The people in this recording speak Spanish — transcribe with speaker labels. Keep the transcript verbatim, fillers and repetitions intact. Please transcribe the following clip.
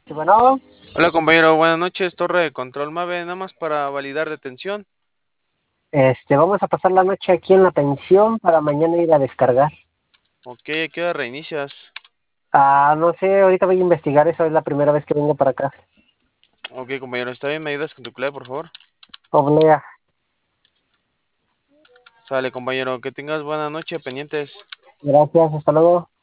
Speaker 1: Sí, bueno,
Speaker 2: Hola compañero, buenas noches, Torre de Control Mave, nada más para validar detención.
Speaker 1: este, vamos a pasar la noche aquí en la pensión para mañana ir a descargar.
Speaker 2: Ok, ¿a qué hora reinicias?
Speaker 1: Ah, no sé, ahorita voy a investigar eso, es la primera vez que vengo para acá.
Speaker 2: Ok compañero, ¿está bien? ¿Me ayudas con tu clave, por favor?
Speaker 1: Oblea,
Speaker 2: Sale compañero, que tengas buena noche, pendientes.
Speaker 1: gracias, hasta luego.